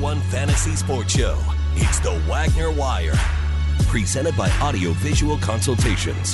#1 fantasy sports show. It's the Wagner Wire. Presented by Audio Visual Consultations.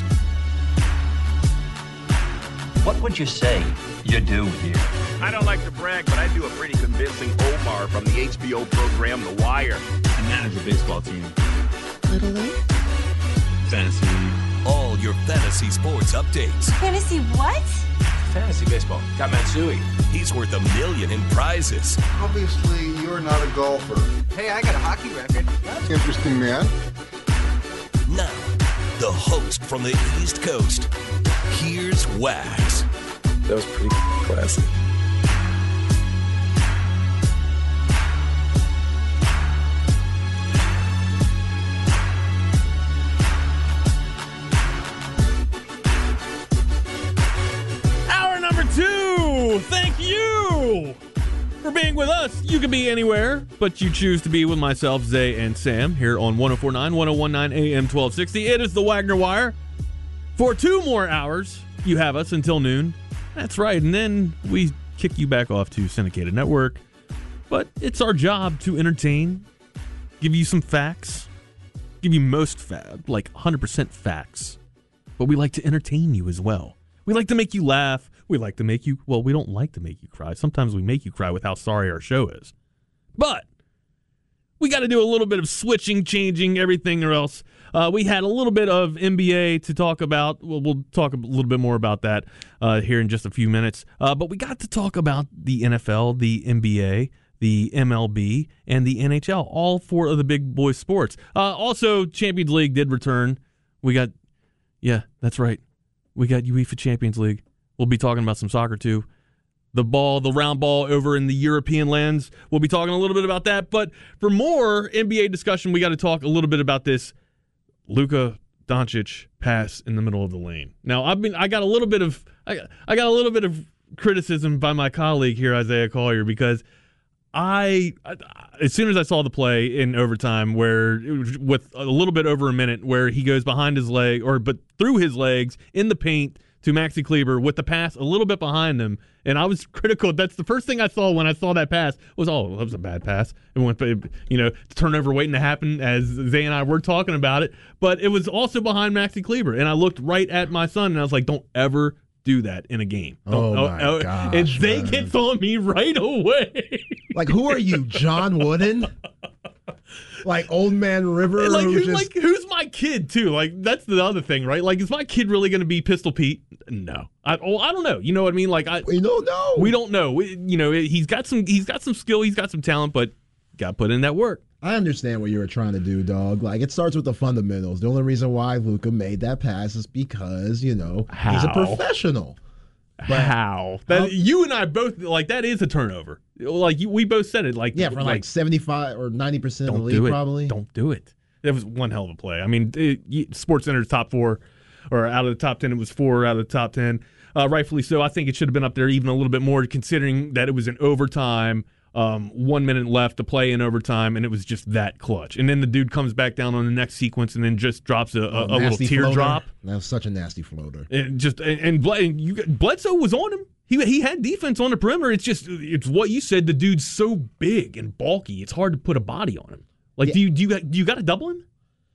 What would you say you do here? I don't like to brag, but I do a pretty convincing Omar from the HBO program The Wire. I manage a baseball team. Little League? Fantasy. All your fantasy sports updates. Fantasy what? Fantasy baseball. Got Matsui. He's worth $1 million in prizes. Obviously, you're not a golfer. Hey, I got a hockey record. That's interesting, man. Now, the host from the East Coast, here's Wags. That was pretty classic. Hour number 2. Thank you for being with us. You can be anywhere, but you choose to be with myself, Zay, and Sam here on 104.9, 101.9 AM 1260. It is the Wagner Wire. For 2 more hours, you have us until noon. That's right, and then we kick you back off to Syndicated Network. But it's our job to entertain, give you some facts, give you like 100% facts. But we like to entertain you as well. We like to make you laugh. We like to make you, well, we don't like to make you cry. Sometimes we make you cry with how sorry our show is. But we got to do a little bit of switching, changing, everything else. We had a little bit of NBA to talk about. We'll talk a little bit more about that here in just a few minutes. But we got to talk about the NFL, the NBA, the MLB, and the NHL, all 4 of the big boy sports. Also, Champions League did return. Yeah, that's right. We got UEFA Champions League. We'll be talking about some soccer, too. The round ball over in the European lands. We'll be talking a little bit about that. But for more NBA discussion, we got to talk a little bit about this Luka Doncic pass in the middle of the lane. Now, I got a little bit of criticism by my colleague here, Isaiah Collier, because as soon as I saw the play in overtime, where with a little bit over a minute, where he goes behind his leg but through his legs in the paint to Maxi Kleber with the pass a little bit behind him, and I was critical. That's the first thing I saw when I saw that pass was, that was a bad pass. It went, turnover waiting to happen, as Zay and I were talking about it. But it was also behind Maxi Kleber, and I looked right at my son, and I was like, don't ever do that in a game. My gosh, and Zay gets on me right away. Like, who are you, John Wooden? Like Old Man River? Who's my kid, too? Like, that's the other thing, right? Like, is my kid really going to be Pistol Pete? No. I don't know. You know what I mean? Like, we don't know. We don't know. He's got some skill, he's got some talent, but got to put in that work. I understand what you were trying to do, dog. Like, it starts with the fundamentals. The only reason why Luka made that pass is because, he's a professional. But how? You and I both, that is a turnover. We both said it. For 75 or 90% of the league, probably. Don't do it. That was one hell of a play. I mean, SportsCenter's top 4, or out of the top 10, it was 4 out of the top 10. Rightfully so. I think it should have been up there even a little bit more, considering that it was in overtime. 1 minute left to play in overtime, and it was just that clutch. And then the dude comes back down on the next sequence and then just drops a little teardrop. That was such a nasty floater. And Bledsoe was on him. He had defense on the perimeter. It's what you said. The dude's so big and bulky. It's hard to put a body on him. Do you got to double him?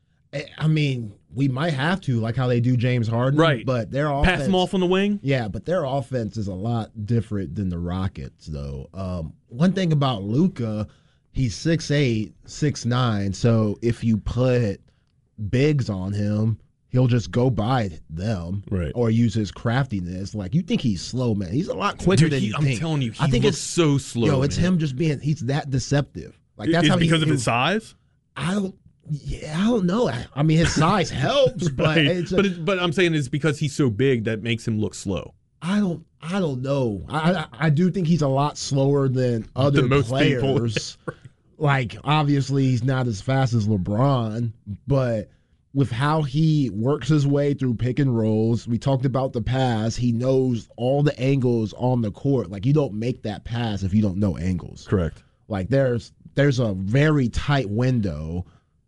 I mean, we might have to, like how they do James Harden. Right. But their offense, pass him off on the wing? Yeah, but their offense is a lot different than the Rockets, though. One thing about Luka, he's 6'8", 6'9", so if you put bigs on him, he'll just go by them, right, or use his craftiness. Like, you think he's slow, man. He's a lot quicker than you think. I'm telling you, looks so slow. It's him just he's that deceptive. Like, that's how because of his size? I don't know. I mean, his size helps, but right. But I'm saying it's because he's so big that makes him look slow. I don't know. I do think he's a lot slower than other players. Like, obviously, he's not as fast as LeBron, but with how he works his way through pick and rolls, we talked about the pass. He knows all the angles on the court. Like, you don't make that pass if you don't know angles. Correct. Like, there's a very tight window,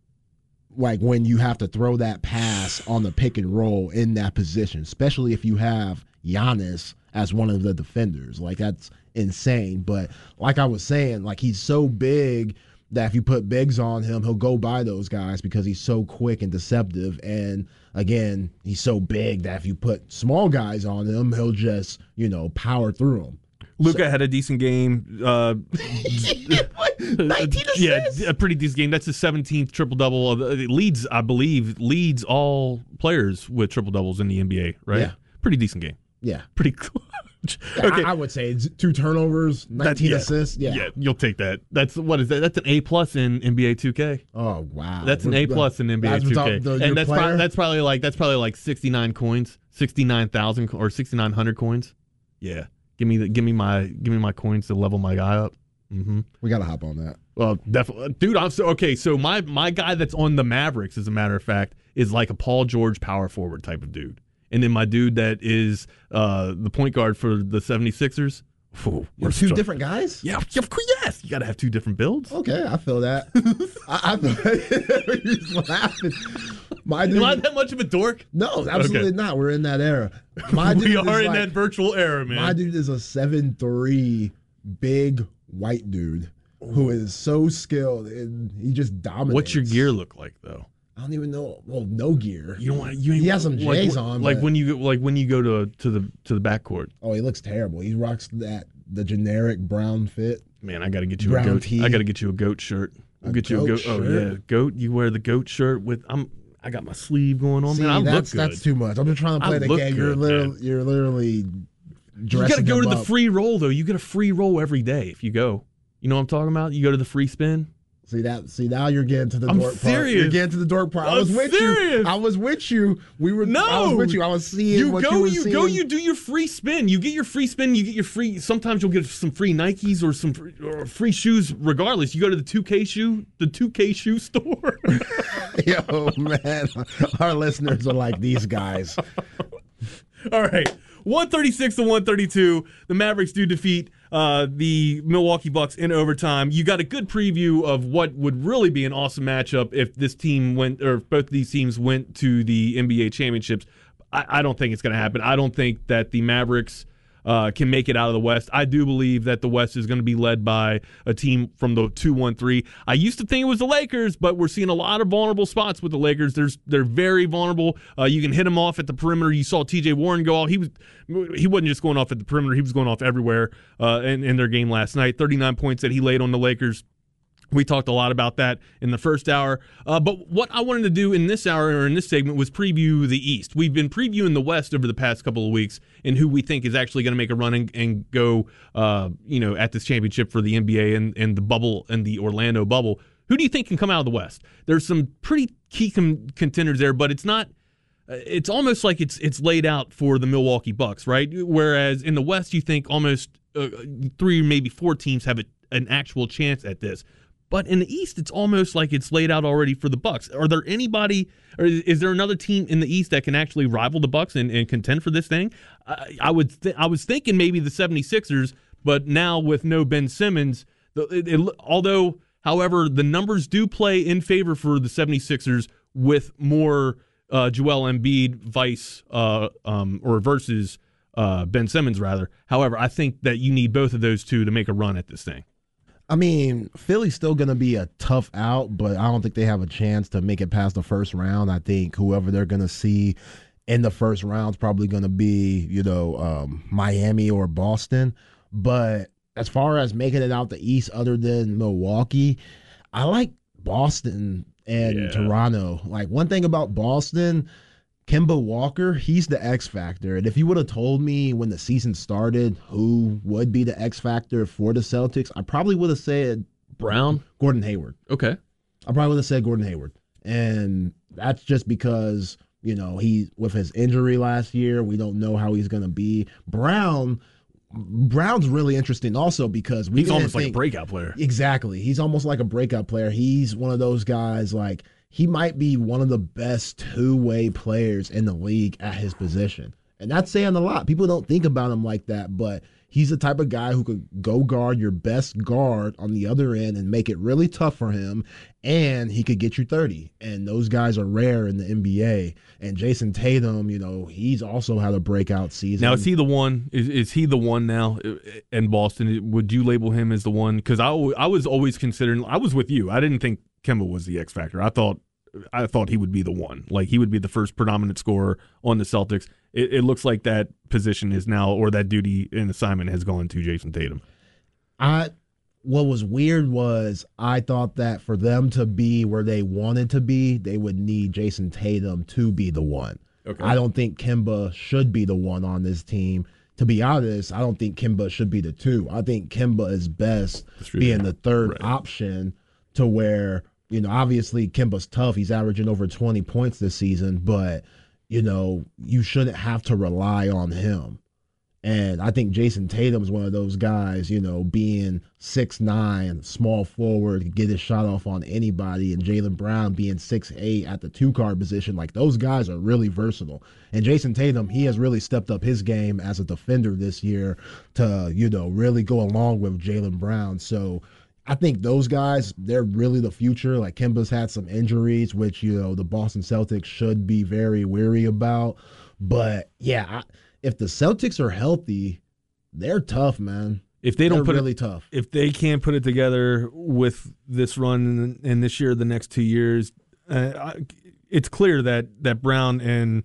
like, when you have to throw that pass on the pick and roll in that position, especially if you have Giannis as one of the defenders. Like, that's insane. But like I was saying, like, he's so big that if you put bigs on him, he'll go by those guys because he's so quick and deceptive. And again, he's so big that if you put small guys on him, he'll just, power through them. Luka had a decent game. 19 assists? Yeah, a pretty decent game. That's his 17th triple-double. It leads all players with triple-doubles in the NBA, right? Yeah. Pretty decent game. Yeah. Pretty clutch. Okay. I would say it's 2 turnovers, 19 assists. Yeah, you'll take that. What is that? That's an A+ in NBA 2K. Oh wow, that's an A+ in NBA 2K, and that's probably like 69 coins, 69,000 or 6,900 coins. Yeah, give me my coins to level my guy up. Mm-hmm. We gotta hop on that. Well, definitely, dude. So my guy that's on the Mavericks, as a matter of fact, is like a Paul George power forward type of dude. And then my dude that is the point guard for the 76ers. You're two different guys? Yeah, yes. You got to have 2 different builds. Okay, I feel that. I he's laughing. Am I that much of a dork? No, absolutely not. We're in that era. We are in that virtual era, man. My dude is a 7'3", big white dude who is so skilled and he just dominates. What's your gear look like, though? I don't even know. Well, no gear. He has some J's on. When you go to the backcourt. Oh, he looks terrible. He rocks the generic brown fit. Man, I got to get you a goat. I got to get you a goat shirt. I'll get you a goat shirt. Oh yeah, goat. You wear the goat shirt with. I got my sleeve going on. See, man, I look good. That's too much. I'm just trying to play the game. You're literally dressing. You got to go to the up. free roll though. You get a free roll every day if you go. You know what I'm talking about? You go to the free spin. See now you're getting to the dork part. You're getting to the dork part. I was with you. I was with you. I was with you. I was seeing what you were seeing. You do your free spin. You get your free spin. You get your free. Sometimes you'll get some free Nikes or some free shoes. Regardless, you go to the 2K shoe store. Yo, man, our listeners are like these guys. All right, 136 to 132. The Mavericks do defeat the Milwaukee Bucks in overtime. You got a good preview of what would really be an awesome matchup if this team if both of these teams went to the NBA championships. I don't think it's going to happen. I don't think that the Mavericks can make it out of the West. I do believe that the West is going to be led by a team from the 2-1-3. I used to think it was the Lakers, but we're seeing a lot of vulnerable spots with the Lakers. They're very vulnerable. You can hit them off at the perimeter. You saw T.J. Warren go off. He wasn't just going off at the perimeter. He was going off everywhere in their game last night. 39 points that he laid on the Lakers. We talked a lot about that in the first hour. But what I wanted to do in this hour or in this segment was preview the East. We've been previewing the West over the past couple of weeks and who we think is actually going to make a run and go at this championship for the NBA and the bubble and the Orlando bubble. Who do you think can come out of the West? There's some pretty key contenders there, but it's not. It's almost like it's laid out for the Milwaukee Bucks, right? Whereas in the West, you think almost 3, maybe 4 teams have an actual chance at this. But in the East, it's almost like it's laid out already for the Bucks. Are there anybody, or is there another team in the East that can actually rival the Bucks and contend for this thing? I was thinking maybe the 76ers, but now with no Ben Simmons, however, the numbers do play in favor for the 76ers with more Joel Embiid versus Ben Simmons rather. However, I think that you need both of those two to make a run at this thing. I mean, Philly's still going to be a tough out, but I don't think they have a chance to make it past the first round. I think whoever they're going to see in the first round is probably going to be, Miami or Boston. But as far as making it out the East other than Milwaukee, I like Boston and Toronto. Like, one thing about Boston, Kemba Walker, he's the X factor. And if you would have told me when the season started who would be the X factor for the Celtics, I probably would have said Gordon Hayward. Okay. I probably would have said Gordon Hayward. And that's just because, he with his injury last year, we don't know how he's going to be. Brown's really interesting also because he's almost like a breakout player. Exactly. He's almost like a breakout player. He's one of those guys like he might be one of the best two-way players in the league at his position. And that's saying a lot. People don't think about him like that, but he's the type of guy who could go guard your best guard on the other end and make it really tough for him, and he could get you 30. And those guys are rare in the NBA. And Jason Tatum, he's also had a breakout season. Now, is he the one? Is he the one now in Boston? Would you label him as the one? Because I was always considering. I was with you. I didn't think Kemba was the X factor. I thought he would be the one. Like, he would be the first predominant scorer on the Celtics. It looks like that position is now, or that duty and assignment has gone to Jason Tatum. What was weird was I thought that for them to be where they wanted to be, they would need Jason Tatum to be the one. Okay. I don't think Kemba should be the one on this team. To be honest, I don't think Kemba should be the two. I think Kemba is best being the third option, to where, obviously Kemba's tough. He's averaging over 20 points this season, but you shouldn't have to rely on him. And I think Jason Tatum's one of those guys, being 6'9", small forward, could get his shot off on anybody, and Jaylen Brown being 6'8" at the two-guard position. Like, those guys are really versatile. And Jason Tatum, he has really stepped up his game as a defender this year to, really go along with Jaylen Brown. So I think those guys, they're really the future. Like, Kemba's had some injuries, which, the Boston Celtics should be very wary about. But, yeah, if the Celtics are healthy, they're tough, man. If they don't put really tough. If they can't put it together with this run and this year, the next 2 years, it's clear that Brown and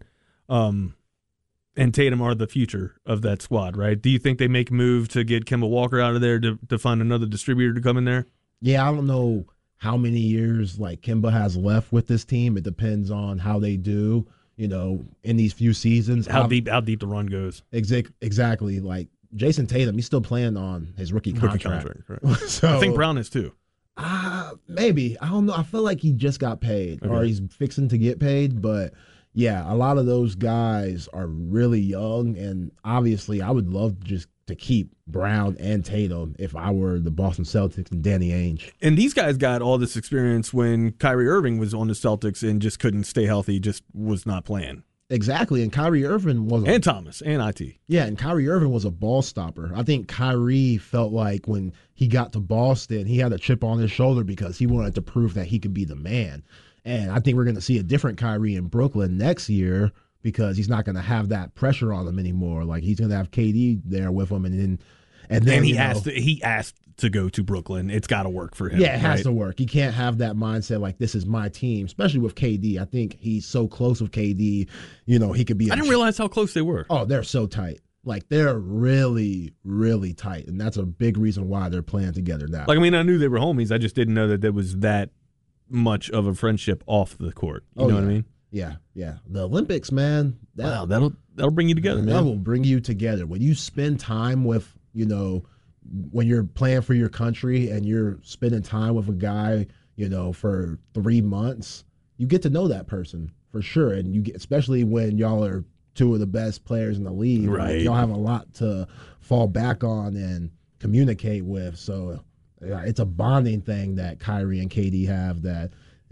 Tatum are the future of that squad, right? Do you think they make a move to get Kemba Walker out of there to find another distributor to come in there? Yeah, I don't know how many years Kemba has left with this team. It depends on how they do. In these few seasons. How deep the run goes. Exactly. Like, Jason Tatum, he's still playing on his rookie contract. Right. So, I think Brown is too. Maybe. I don't know. I feel like he just got paid, or he's fixing to get paid. But, yeah, a lot of those guys are really young, and obviously I would love just to keep Brown and Tatum if I were the Boston Celtics and Danny Ainge. And these guys got all this experience when Kyrie Irving was on the Celtics and just couldn't stay healthy, just was not playing. Exactly, and Kyrie Irving was and Thomas and IT. Yeah, and Kyrie Irving was a ball stopper. I think Kyrie felt like when he got to Boston, he had a chip on his shoulder because he wanted to prove that he could be the man. And I think we're going to see a different Kyrie in Brooklyn next year, because he's not going to have that pressure on him anymore. Like, he's going to have KD there with him, and then he asked to go to Brooklyn. It's got to work for him. Yeah, it has to work. He can't have that mindset like, this is my team, especially with KD. I think he's so close with KD. He could be. I didn't realize how close they were. Oh, they're so tight. Like, they're really, really tight, and that's a big reason why they're playing together now. Like, I knew they were homies. I just didn't know that there was that much of a friendship off the court. You know what I mean? Yeah. The Olympics, man. That'll bring you together, man. That will bring you together. When you spend time with, when you're playing for your country and you're spending time with a guy, for 3 months, you get to know that person for sure. And you get, especially when y'all are two of the best players in the league, right? Y'all have a lot to fall back on and communicate with. So it's a bonding thing that Kyrie and KD have that.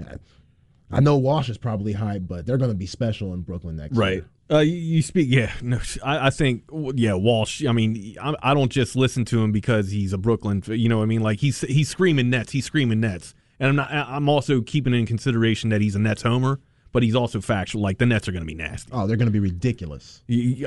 I know Walsh is probably hyped, but they're going to be special in Brooklyn next year. You speak, I think, Walsh. I don't just listen to him because he's a Brooklyn. You know what I mean? Like, he's screaming Nets. He's screaming Nets, and I'm also keeping in consideration that he's a Nets homer, but he's also factual. Like, the Nets are going to be nasty. Oh, they're going to be ridiculous.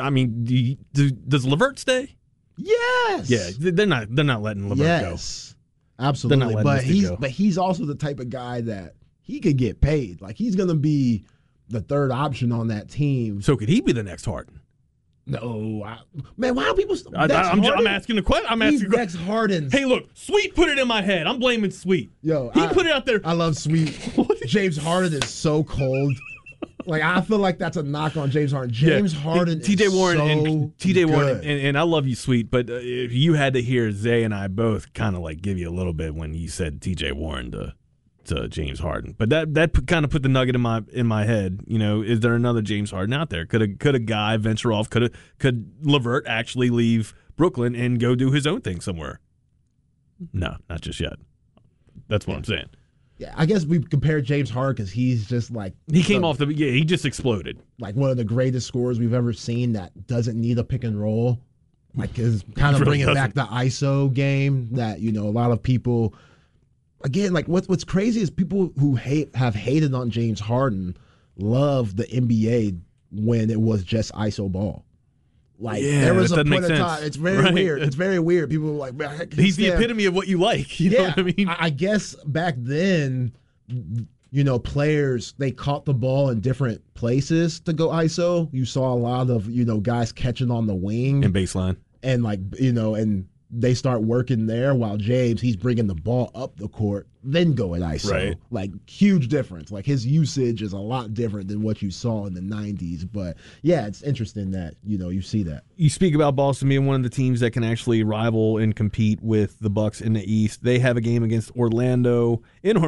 Does LeVert stay? Yes. Yeah, they're not letting LeVert go. Yes, absolutely. But he's also the type of guy that he could get paid. Like, he's going to be the third option on that team. So could he be the next Harden? No, man. Why do people? I'm asking the question. He's next Harden. Hey, look, Sweet put it in my head. I'm blaming Sweet. He put it out there. I love Sweet. James Harden is so cold. Like, I feel like that's a knock on James Harden. James Harden TJ Warren so and TJ good. Warren and I love you, Sweet, but if you had to hear Zay and I both kind of like give you a little bit when you said TJ Warren to James Harden, but that kind of put the nugget in my head. Is there another James Harden out there? Could a guy venture off? Could LeVert actually leave Brooklyn and go do his own thing somewhere? No, not just yet. That's what I'm saying. Yeah, I guess we compare James Harden because he's just like he just exploded. Like one of the greatest scorers we've ever seen that doesn't need a pick and roll. like is kind of bringing back the ISO game that a lot of people. Again, like what's crazy is people who have hated on James Harden love the NBA when it was just ISO ball. Like there was a point of time. It's very weird. It's very weird. People were like, man, he's the epitome of what you like. You know what I mean? I guess back then, players, they caught the ball in different places to go ISO. You saw a lot of, guys catching on the wing and baseline. And and they start working there while James, he's bringing the ball up the court, then going ISO. Right. Like, huge difference. Like, his usage is a lot different than what you saw in the 90s. But, yeah, it's interesting that, you see that. You speak about Boston being one of the teams that can actually rival and compete with the Bucks in the East. They have a game against Orlando,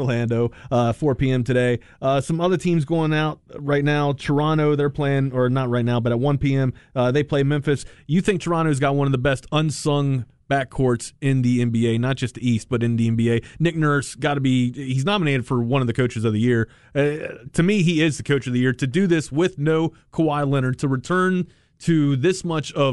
4 p.m. today. Some other teams going out right now. Toronto, they're playing, or not right now, but at 1 p.m., they play Memphis. You think Toronto's got one of the best unsung backcourts in the NBA, not just the East, but in the NBA. Nick Nurse he's nominated for one of the coaches of the year. To me, he is the coach of the year. To do this with no Kawhi Leonard, to return to this much of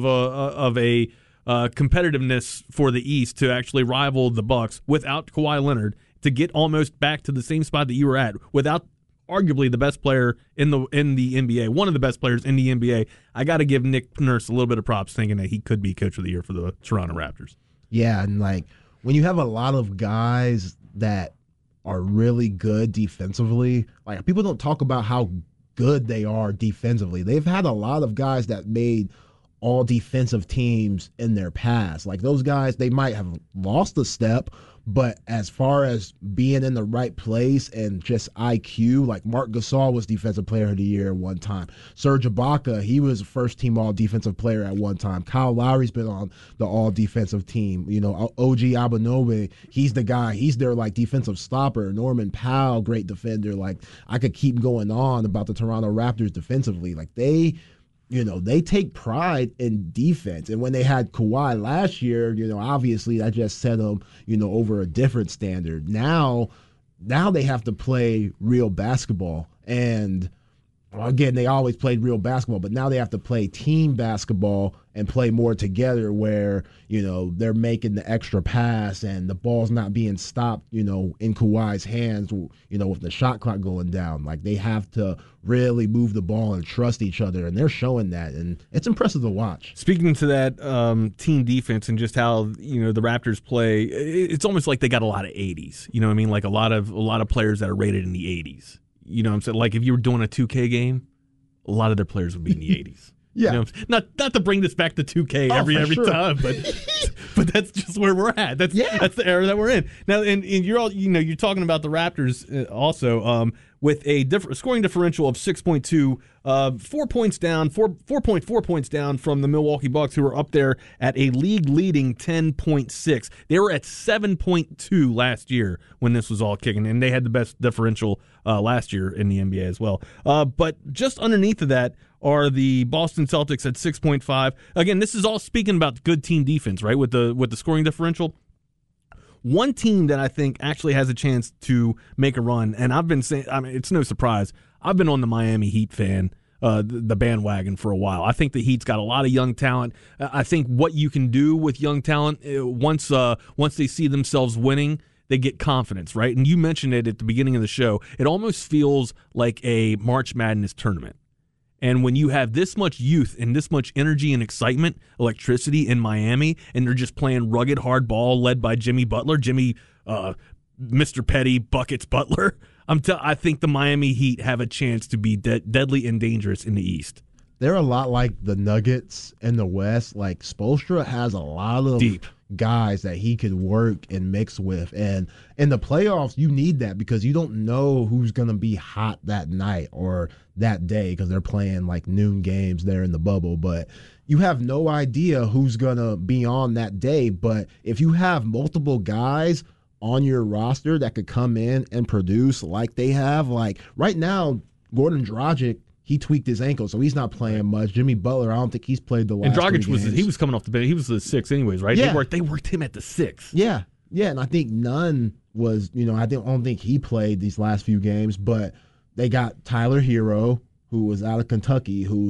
a competitiveness for the East, to actually rival the Bucks without Kawhi Leonard, to get almost back to the same spot that you were at without arguably the best player in the NBA, one of the best players in the NBA. I got to give Nick Nurse a little bit of props, thinking that he could be coach of the year for the Toronto Raptors. Yeah, and like when you have a lot of guys that are really good defensively, like people don't talk about how good they are defensively. They've had a lot of guys that made all defensive teams in their past. Like those guys, they might have lost a step, but as far as being in the right place and just IQ, like Marc Gasol was Defensive Player of the Year at one time. Serge Ibaka, he was first-team All-Defensive Player at one time. Kyle Lowry's been on the All-Defensive team. OG Anunoby, he's the guy. He's their, defensive stopper. Norman Powell, great defender. Like, I could keep going on about the Toronto Raptors defensively. Like, they take pride in defense. And when they had Kawhi last year, obviously that just set them, over a different standard. Now they have to play real basketball. And again, they always played real basketball, but now they have to play team basketball and play more together where, they're making the extra pass and the ball's not being stopped, in Kawhi's hands, with the shot clock going down. Like, they have to really move the ball and trust each other, and they're showing that, and it's impressive to watch. Speaking to that team defense and just how, the Raptors play, it's almost like they got a lot of 80s. You know what I mean? Like a lot of players that are rated in the 80s. You know what I'm saying? Like if you were doing a 2K game, a lot of their players would be in the 80s. Yeah. Not to bring this back to 2K every sure. time, but that's just where we're at. That's the era that we're in. Now, and you're all, you're talking about the Raptors also with a scoring differential of 6.2, 4 points down, 4.4 points down from the Milwaukee Bucks, who are up there at a league-leading 10.6. They were at 7.2 last year when this was all kicking, and they had the best differential last year in the NBA as well. But just underneath of that are the Boston Celtics at 6.5. Again, this is all speaking about good team defense, right, with the scoring differential. One team that I think actually has a chance to make a run, and I've been saying, it's no surprise, I've been on the Miami Heat the bandwagon for a while. I think the Heat's got a lot of young talent. I think what you can do with young talent, once they see themselves winning, they get confidence, right? And you mentioned it at the beginning of the show. It almost feels like a March Madness tournament. And when you have this much youth and this much energy and excitement, electricity in Miami, and they're just playing rugged hard ball led by Jimmy Butler, Mr. Petty Buckets Butler, I think the Miami Heat have a chance to be deadly and dangerous in the East. They're a lot like the Nuggets in the West. Like, Spoelstra has a lot of deep guys that he could work and mix with. And in the playoffs, you need that because you don't know who's going to be hot that night or that day because they're playing like noon games there in the bubble. But you have no idea who's going to be on that day. But if you have multiple guys on your roster that could come in and produce like they have, like right now, Goran Dragic, he tweaked his ankle, so he's not playing much. Jimmy Butler, I don't think he's played the last. And Dragic was coming off the bench. He was the 6 anyways, right? Yeah. They worked him at the 6. Yeah, and I think Nunn was, I don't think he played these last few games, but they got Tyler Hero, who was out of Kentucky, who's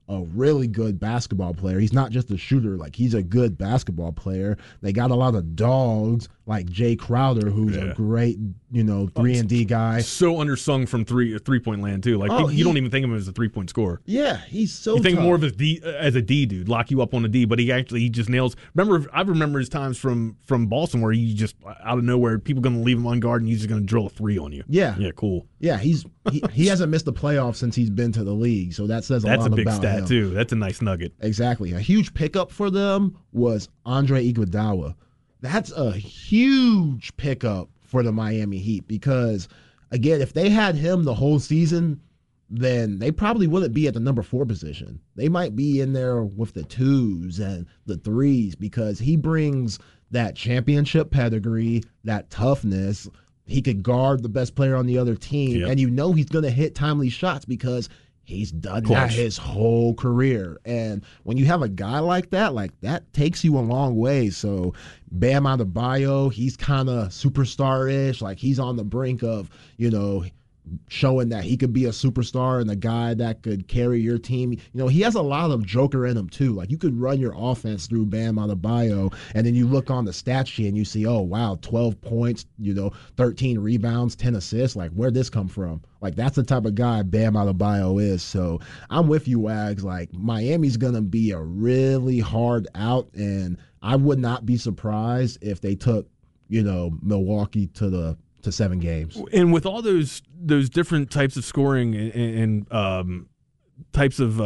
a really good basketball player. He's not just a shooter. Like, he's a good basketball player. They got a lot of dogs like Jay Crowder, who's a great, 3-and-D guy. So undersung from three-point land, too. Like, you don't even think of him as a three-point scorer. Yeah, he's so You think tough. more of as a D dude, lock you up on a D, but he just nails. I remember his times from Boston where he just, out of nowhere, people going to leave him on guard and he's just going to drill a three on you. Yeah. Yeah, cool. Yeah, he hasn't missed the playoffs since he's been to the league, so that says a lot about him. That's a big stat, too. That's a nice nugget. Exactly. A huge pickup for them was Andre Iguodala. That's a huge pickup for the Miami Heat because, again, if they had him the whole season, then they probably wouldn't be at the number 4 position. They might be in there with the 2s and the 3s because he brings that championship pedigree, that toughness. He could guard the best player on the other team, and he's going to hit timely shots because he's done that his whole career. And when you have a guy like that takes you a long way. So Bam Adebayo, he's kind of superstar-ish. Like, he's on the brink of, showing that he could be a superstar and a guy that could carry your team. He has a lot of joker in him too. Like, you could run your offense through Bam Adebayo, and then you look on the stat sheet and you see, oh wow, 12 points, 13 rebounds, 10 assists. Like, where'd this come from? Like, that's the type of guy Bam Adebayo is. So I'm with you, Wags. Like, Miami's gonna be a really hard out, and I would not be surprised if they took, Milwaukee to 7 games. And with all those different types of scoring and types of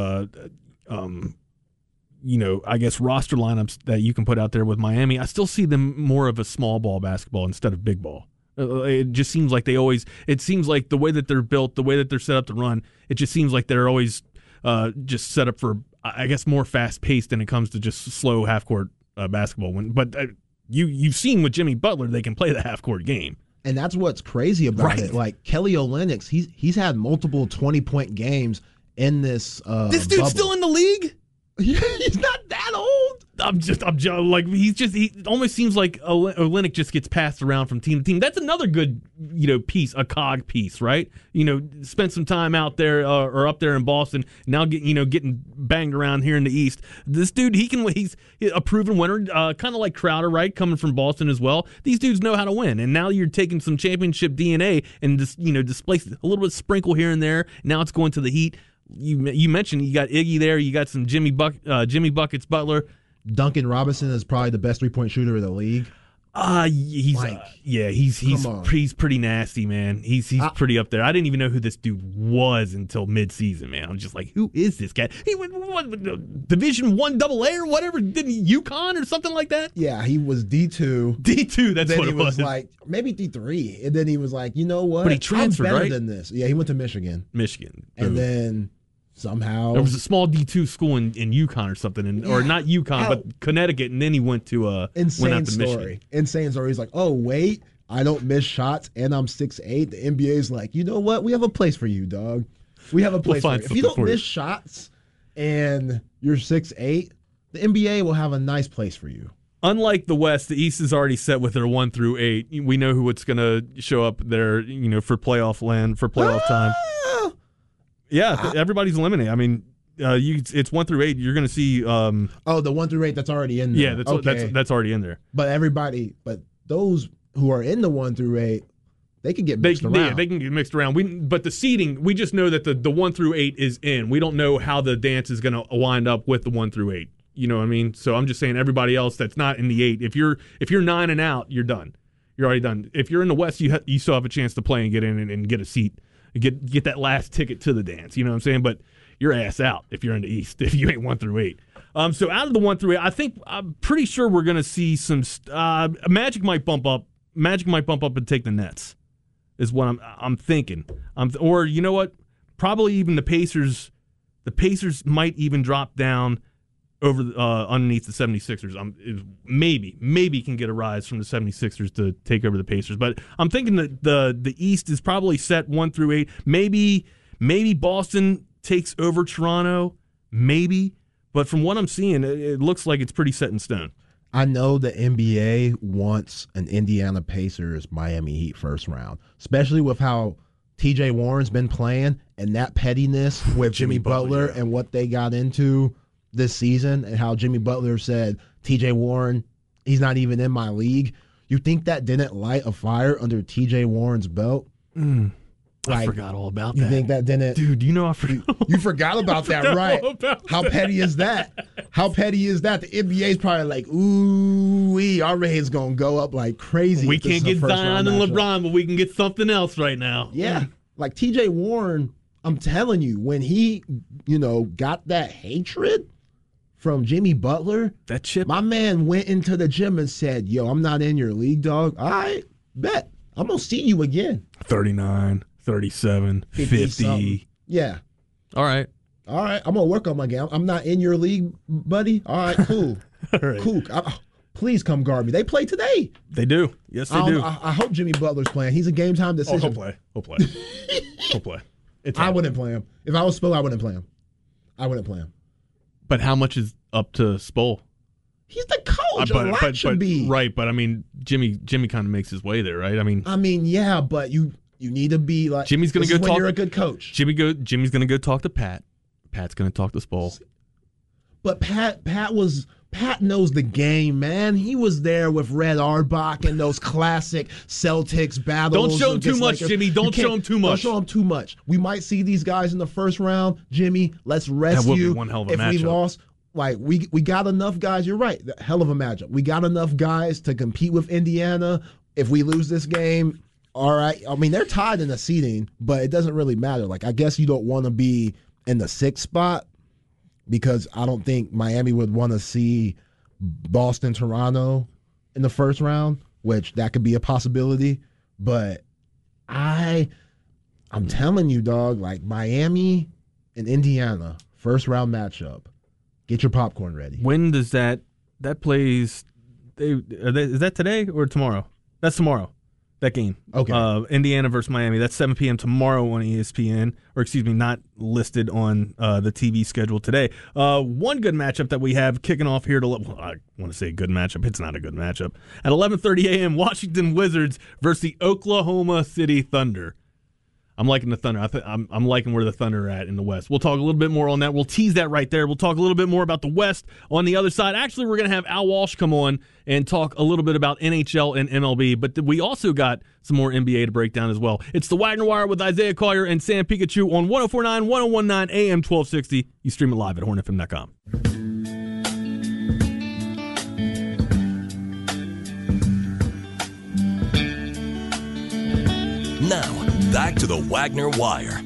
I guess roster lineups that you can put out there with Miami, I still see them more of a small ball basketball instead of big ball. It just seems like it seems like the way that they're built, the way that they're set up to run, it just seems like they're always just set up for, I guess, more fast paced than it comes to just slow half court basketball. But you've seen with Jimmy Butler, they can play the half court game. And that's what's crazy about it. Like, Kelly Olynyk, he's had multiple 20-point games in this This dude's bubble. still in the league? He's not that old. I'm like, he almost seems like Olynyk just gets passed around from team to team. That's another good, piece, a cog piece, right? Spent some time out there or up there in Boston. Now getting banged around here in the East. This dude, he's a proven winner, kind of like Crowder, right? Coming from Boston as well. These dudes know how to win, and now you're taking some championship DNA and just displace a little bit sprinkle here and there. Now it's going to the Heat. You mentioned you got Iggy there. You got some Jimmy Buckets Butler. Duncan Robinson is probably the best 3-point shooter in the league. He's pretty nasty, man. He's pretty up there. I didn't even know who this dude was until midseason, man. I'm just like, who is this guy? He went Division I AA or whatever, didn't he, UConn or something like that? Yeah, he was D2. D2, that's then what it was. He was like, maybe D3. And then he was like, you know what? But he transferred, I'm better right? than this. Yeah, he went to Michigan. And then somehow there was a small D2 school in UConn or something, or not UConn, but Connecticut, and then he went to insane story. Insane story. He's like, oh wait, I don't miss shots, and I'm 6'8". The NBA's like, you know what? We have a place for you, dog. We have a place for you. If you don't miss shots and you're 6'8", the NBA will have a nice place for you. Unlike the West, the East is already set with their 1 through 8. We know what's going to show up there, for playoff land, for playoff time. Yeah, everybody's eliminated. I mean, it's 1 through 8. You're going to see. The 1 through 8 that's already in there. Yeah, that's already in there. But those who are in the 1 through 8, they can get mixed around. Yeah, they can get mixed around. But the seeding, we just know that the 1 through 8 is in. We don't know how the dance is going to wind up with the 1 through 8. You know what I mean? So I'm just saying, everybody else that's not in the 8, if you're 9 and out, you're done. You're already done. If you're in the West, you still have a chance to play and get in and get a seat. Get that last ticket to the dance, you know what I'm saying? But your ass out if you're in the East, if you ain't 1 through 8. So out of the 1 through 8, I'm pretty sure we're going to see some Magic might bump up. Magic might bump up and take the Nets, is what I'm thinking. Or you know what? Probably even the Pacers. The Pacers might even drop down over underneath the 76ers. Maybe can get a rise from the 76ers to take over the Pacers. But I'm thinking that the East is probably set 1 through 8. Maybe Boston takes over Toronto. Maybe. But from what I'm seeing, it looks like it's pretty set in stone. I know the NBA wants an Indiana Pacers Miami Heat first round, especially with how TJ Warren's been playing, and that pettiness with Jimmy Butler and what they got into this season, and how Jimmy Butler said, TJ Warren, he's not even in my league. You think that didn't light a fire under TJ Warren's belt? I forgot all about that. You think that didn't? Dude, you know I forgot. You forgot about that, right? How petty is that? How petty is that? The NBA's probably like, ooh, our ratings going to go up like crazy. We can't get Zion and LeBron, but we can get something else right now. Yeah. Like TJ Warren, I'm telling you, when he, got that hatred from Jimmy Butler, that chip, my man went into the gym and said, yo, I'm not in your league, dog. All right, bet. I'm going to see you again. 39, 37, 50. Yeah. All right. I'm going to work on my game. I'm not in your league, buddy. All right, cool. All right. Cool. Please come guard me. They play today. They do. Yes, they do. I hope Jimmy Butler's playing. He's a game-time decision. He'll play. He'll play. I wouldn't play him. If I was Spo, I wouldn't play him. But how much is up to Spo? He's the coach. A lot should be. Right, but I mean, Jimmy kind of makes his way there, right? I mean, yeah, but you need to be like. Jimmy's going to go talk. You're a good coach. Jimmy's going to go talk to Pat. Pat's going to talk to Spo. But Pat knows the game, man. He was there with Red Auerbach and those classic Celtics battles. Don't show him too much, Jimmy. Don't show him too much. Don't show him too much. We might see these guys in the first round. Jimmy, let's rest you. That would be one hell of a matchup. If we lost, like we got enough guys. You're right. Hell of a matchup. We got enough guys to compete with Indiana. If we lose this game, all right. I mean, they're tied in the seeding, but it doesn't really matter. Like, I guess you don't want to be in the 6th spot, because I don't think Miami would want to see Boston, Toronto in the first round, which that could be a possibility. But I'm telling you, dog, like Miami and Indiana, first round matchup. Get your popcorn ready. When does that plays? Is that today or tomorrow? That's tomorrow. That game. Okay. Indiana versus Miami. That's 7 p.m. tomorrow on ESPN, or excuse me, not listed on the TV schedule today. One good matchup that we have kicking off here I want to say a good matchup. It's not a good matchup. At 11:30 a.m., Washington Wizards versus the Oklahoma City Thunder. I'm liking the Thunder. I'm liking where the Thunder are at in the West. We'll talk a little bit more on that. We'll tease that right there. We'll talk a little bit more about the West on the other side. Actually, we're going to have Al Walsh come on and talk a little bit about NHL and MLB, but we also got some more NBA to break down as well. It's the Wagner Wire with Isaiah Collier and Sam Pikachu on 104.9, 101.9 AM 1260. You stream it live at hornfm.com. Now, back to the Wagner Wire.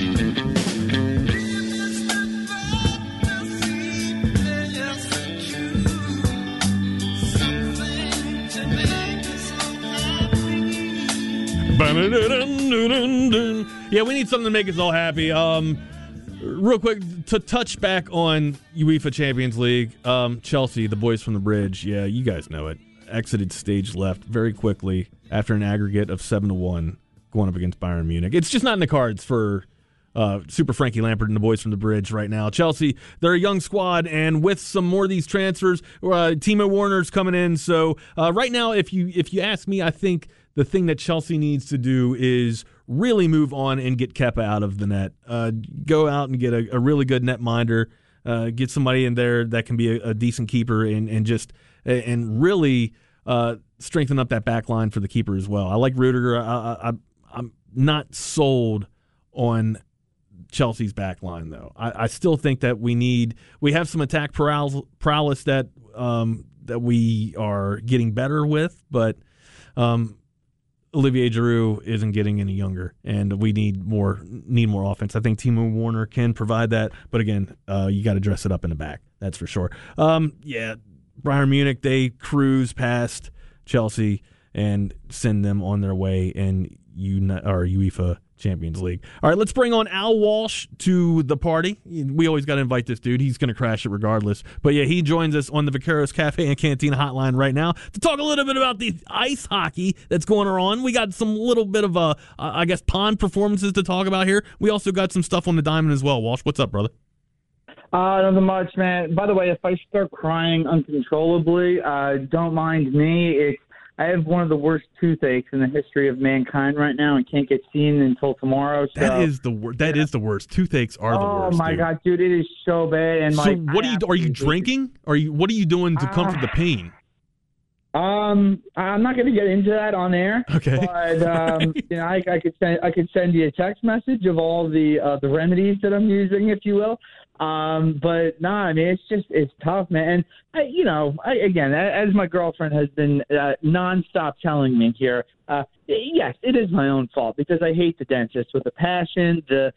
Yeah, we need something to make us all happy. Real quick, to touch back on UEFA Champions League, Chelsea, the boys from the bridge, yeah, you guys know it, exited stage left very quickly after an aggregate of 7-1 going up against Bayern Munich. It's just not in the cards for Super Frankie Lampard and the boys from the bridge right now. Chelsea, they're a young squad, and with some more of these transfers, Timo Werner's coming in. So right now, if you ask me, I think the thing that Chelsea needs to do is really move on and get Kepa out of the net. Go out and get a really good netminder. Get somebody in there that can be a decent keeper and really strengthen up that back line for the keeper as well. I like Rudiger. I'm not sold on Chelsea's back line, though. I still think that we have some attack prowess that we are getting better with, but Olivier Giroud isn't getting any younger, and we need more offense. I think Timo Werner can provide that, but again, you got to dress it up in the back. That's for sure. Yeah, Bayern Munich, they cruise past Chelsea and send them on their way in UEFA Champions League. All right, let's bring on Al Walsh to the party. We always got to invite this dude. He's going to crash it regardless. But yeah, he joins us on the Vaqueros Cafe and Cantina hotline right now to talk a little bit about the ice hockey that's going on. We got some little bit of, pond performances to talk about here. We also got some stuff on the diamond as well. Walsh, what's up, brother? Nothing much, man. By the way, if I start crying uncontrollably, don't mind me. I have one of the worst toothaches in the history of mankind right now and can't get seen until tomorrow. So, that is the worst. That is the worst. Toothaches are the worst. Oh my God, dude, it is so bad. And so what are you drinking? What are you doing to comfort the pain? I'm not going to get into that on air. Okay. But I could send you a text message of all the remedies that I'm using, if you will. But no, I mean it's tough, man. And again, as my girlfriend has been nonstop telling me here, yes, it is my own fault because I hate the dentist with a passion. The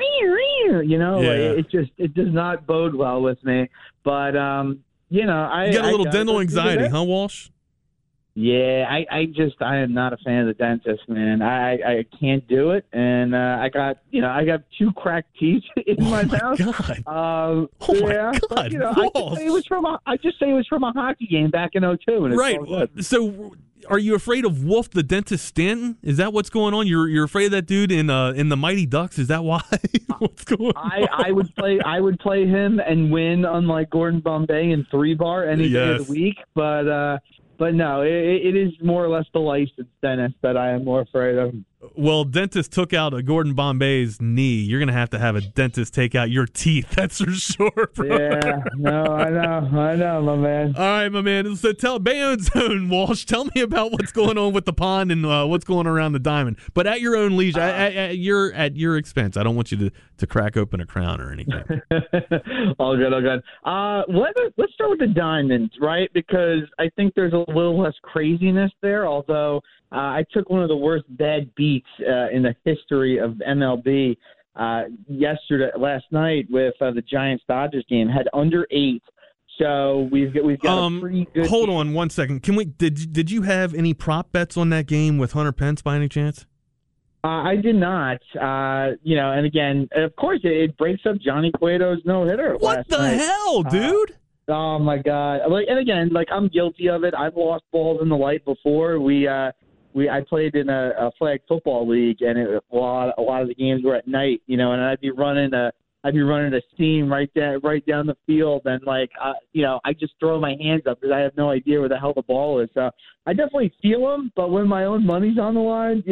it does not bode well with me. But I you got a little dental anxiety, huh, Walsh? Yeah, I am not a fan of the dentist, man. I can't do it, and I got 2 cracked teeth in my mouth. God. My God! But, I just say it was from a hockey game back in 2002. And right. So, are you afraid of Wolf the Dentist Stanton? Is that what's going on? You're afraid of that dude in the Mighty Ducks? Is that why? What's going on? I would play him and win, unlike Gordon Bombay in 3-bar any day of the week, But no, it is more or less the licensed dentist that I am more afraid of. Well, dentist took out a Gordon Bombay's knee. You're going to have a dentist take out your teeth. That's for sure, bro. Yeah, no, I know, my man. All right, my man. So tell Bayonne's own, Walsh, tell me about what's going on with the pond and what's going on around the diamond. But at your own leisure, at your expense. I don't want you to crack open a crown or anything. All good. Let's start with the diamond, right? Because I think there's a little less craziness there, although I took one of the worst bad beats in the history of MLB last night with the Giants-Dodgers game. Had under 8, so we've got a pretty good. Hold on 1 second. Can we? Did you have any prop bets on that game with Hunter Pence by any chance? I did not. And again, of course, it breaks up Johnny Cueto's no-hitter. What the hell, dude? Oh my God! And again, I'm guilty of it. I've lost balls in the light before. I played in a flag football league, and a lot of the games were at night, and I'd be running a seam right down the field, and I just throw my hands up because I have no idea where the hell the ball is. So I definitely feel them, but when my own money's on the line,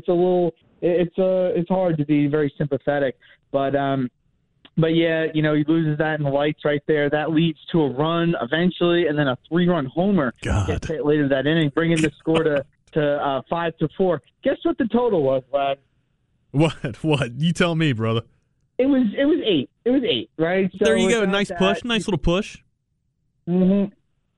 it's hard to be very sympathetic. But yeah, he loses that in the lights right there. That leads to a run eventually, and then a 3-run homer gets hit later that inning, bringing the score to 5-4. Guess what the total was, Vlad? What? You tell me, brother. It was 8. It was 8, right? So there you go. Nice little push. Mm-hmm.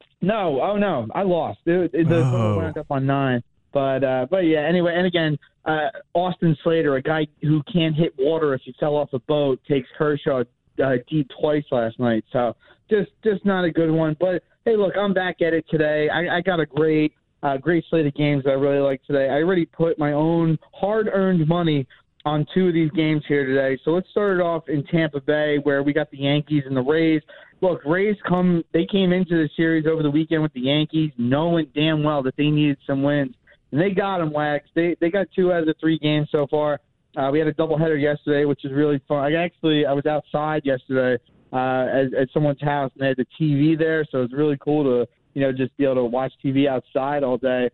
No, I lost. The total went up on 9. But yeah. Anyway, and again, Austin Slater, a guy who can't hit water if he fell off a boat, takes Kershaw deep twice last night. So just not a good one. But hey, look, I'm back at it today. I got a great slate of games that I really like today. I already put my own hard-earned money on 2 of these games here today. So let's start it off in Tampa Bay, where we got the Yankees and the Rays. Look, Rays came into the series over the weekend with the Yankees, knowing damn well that they needed some wins. And they got them, Wax. They got 2 out of the 3 games so far. We had a doubleheader yesterday, which was really fun. I was outside yesterday at someone's house, and they had the TV there, so it was really cool to just be able to watch TV outside all day.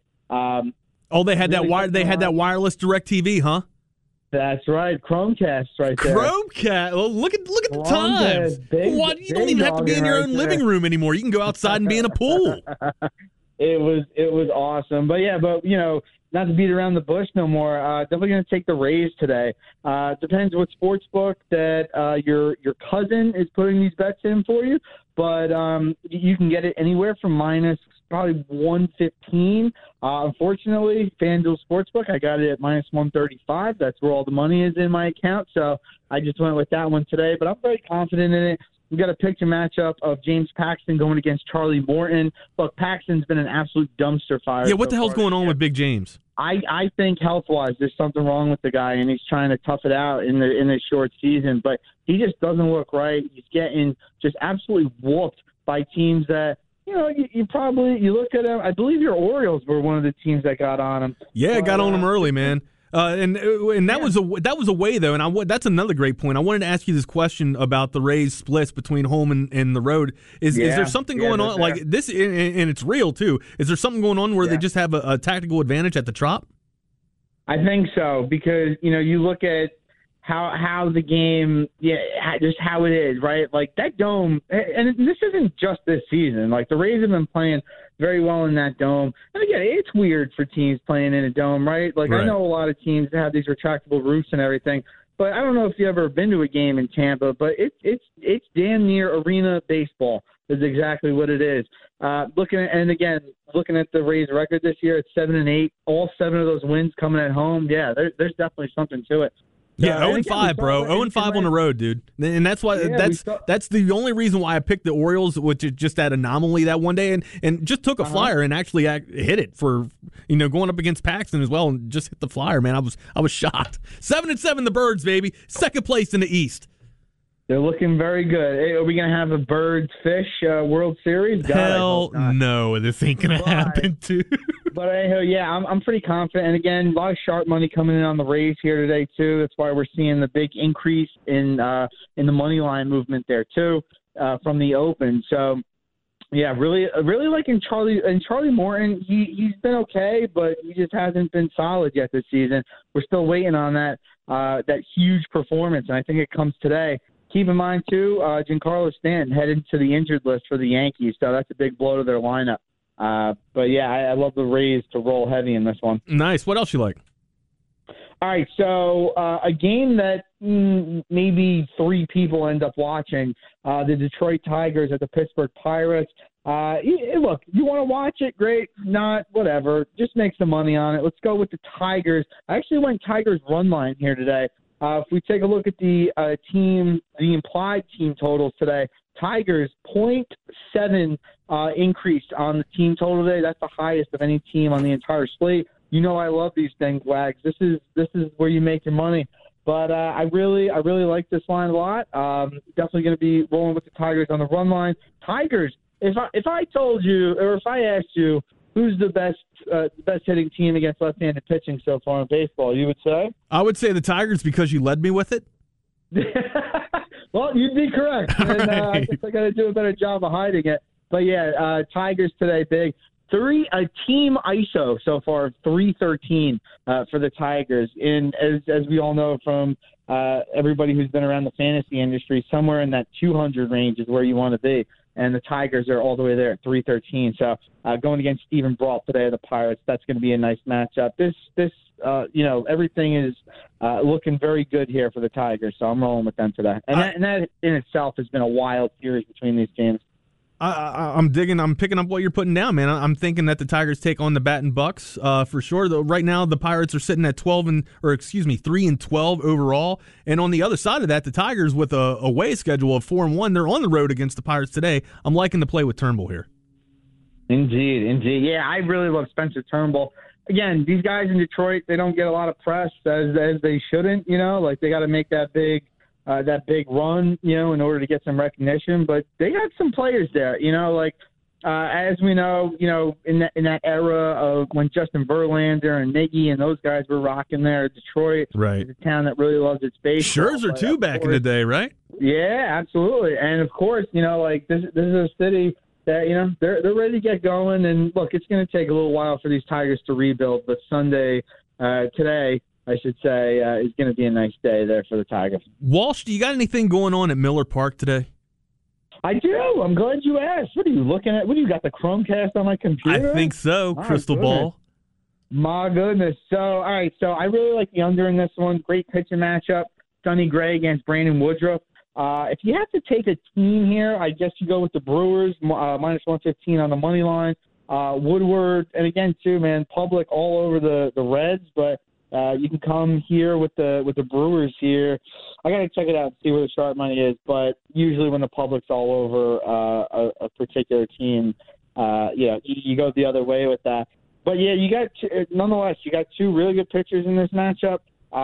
They had really that wireless direct TV, huh? That's right, Chromecast right there. Chromecast. Well, look at the times. You don't even have to be in your own living room anymore. You can go outside and be in a pool. It was awesome. But not to beat around the bush no more. Definitely going to take the Rays today. Depends what sports book that your cousin is putting these bets in for you. But you can get it anywhere from minus probably 115. Unfortunately, FanDuel Sportsbook, I got it at minus 135. That's where all the money is in my account. So I just went with that one today. But I'm very confident in it. We got a picture matchup of James Paxton going against Charlie Morton. Look, Paxton's been an absolute dumpster fire. Yeah, what the hell's going on with Big James? I think health-wise, there's something wrong with the guy, and he's trying to tough it out in this short season. But he just doesn't look right. He's getting just absolutely whooped by teams that you look at him. I believe your Orioles were one of the teams that got on him. Yeah, got on him early, man. And that was a way though, and that's another great point. I wanted to ask you this question about the Rays splits between home and the road. Is there something going on like this? And it's real too. Is there something going on where they just have a tactical advantage at the Trop? I think so, because you look at how the game, just how it is, right? Like that dome, and this isn't just this season. Like the Rays have been playing very well in that dome. And again, it's weird for teams playing in a dome, right? Like I know a lot of teams have these retractable roofs and everything, but I don't know if you've ever been to a game in Tampa, but it's damn near arena baseball is exactly what it is. Looking at the Rays record this year, it's 7-8. All 7 of those wins coming at home. Yeah, there's definitely something to it. Yeah, 0-5, bro. 0-5 on the road, dude. And that's why that's the only reason why I picked the Orioles, which is just that anomaly that one day, and just took a flyer and actually hit it for going up against Paxton as well, and just hit the flyer, man. I was shocked. 7-7, the Birds, baby. Second place in the East. They're looking very good. Hey, are we going to have a Birds-Fish World Series? Hell no, this ain't going to happen, too. But I'm pretty confident. And again, a lot of sharp money coming in on the Rays here today, too. That's why we're seeing the big increase in the money line movement there, too, from the open. So, yeah, really liking Charlie Morton. He's been okay, but he just hasn't been solid yet this season. We're still waiting on that huge performance, and I think it comes today. Keep in mind, too, Giancarlo Stanton headed to the injured list for the Yankees, so that's a big blow to their lineup. But, yeah, I love the Rays to roll heavy in this one. Nice. What else you like? All right, so a game that maybe 3 people end up watching, the Detroit Tigers at the Pittsburgh Pirates. Look, you want to watch it? Great. Not, whatever. Just make some money on it. Let's go with the Tigers. I actually went Tigers run line here today. If we take a look at the implied team totals today, Tigers 0.7 increased on the team total today. That's the highest of any team on the entire slate. I love these things, Wags. This is where you make your money. But I really like this line a lot. Definitely going to be rolling with the Tigers on the run line. Tigers. If I told you, or if I asked you, who's the best hitting team against left-handed pitching so far in baseball, you would say? I would say the Tigers because you led me with it. Well, you'd be correct. And, I guess I got to do a better job of hiding it. But, yeah, Tigers today, big. Team ISO so far, 313 for the Tigers. And as we all know from everybody who's been around the fantasy industry, somewhere in that 200 range is where you want to be. And the Tigers are all the way there at 313. So going against Steven Brault today of the Pirates, that's going to be a nice matchup. This everything is looking very good here for the Tigers. So I'm rolling with them today. And that in itself has been a wild series between these teams. I'm digging. I'm picking up what you're putting down, man. I'm thinking that the Tigers take on the Baton Bucks for sure. Though right now the Pirates are sitting at 3-12 overall, and on the other side of that, the Tigers with a away schedule of 4-1. They're on the road against the Pirates today. I'm liking the play with Turnbull here. Indeed. Yeah, I really love Spencer Turnbull. Again, these guys in Detroit, they don't get a lot of press as they shouldn't. Like they got to make that big run, in order to get some recognition. But they got some players there, as we know, in that era of when Justin Verlander and Miggy and those guys were rocking there. Detroit is a town that really loves its baseball. Scherzer too back in the day, right? Yeah, absolutely. And of course, this is a city that they're ready to get going. And look, it's going to take a little while for these Tigers to rebuild. But today, I should say, is going to be a nice day there for the Tigers. Walsh, do you got anything going on at Miller Park today? I do. I'm glad you asked. What are you looking at? What do you got, the Chromecast on my computer? I think so. Crystal ball. My goodness. So, all right. So I really like the under in this one. Great pitching matchup. Sonny Gray against Brandon Woodruff. If you have to take a team here, I guess you go with the Brewers, minus 115 on the money line. Woodward, and again, too, man, public all over the Reds, but you can come here with the Brewers here. I got to check it out and see where the sharp money is, but usually when the public's all over a particular team, you go the other way with that. But, yeah, nonetheless, you got 2 really good pitchers in this matchup.